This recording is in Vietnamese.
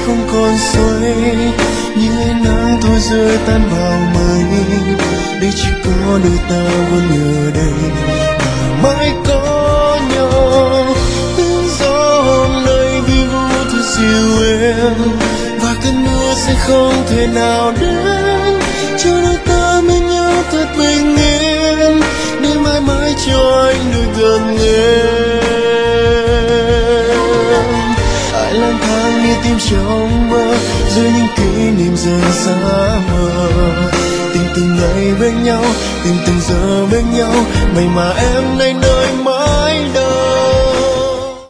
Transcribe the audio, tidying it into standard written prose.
không còn xoay, như ánh nắng thôi rơi tan vào mây. Đây chỉ có đôi ta vẫn ở đây và mãi có nhau. Tiếng gió hôm nay vi vu thật dịu êm, và cơn mưa sẽ không thể nào đến. Cho đôi ta bên nhau thật bình yên, để mãi mãi cho anh được gần em. Ai lang thang như tim trong mơ, dưới những kỷ niệm giờ xa mờ. Tình từng ngày bên nhau, tình từng giờ bên nhau, vậy mà em nay nơi mãi đâu.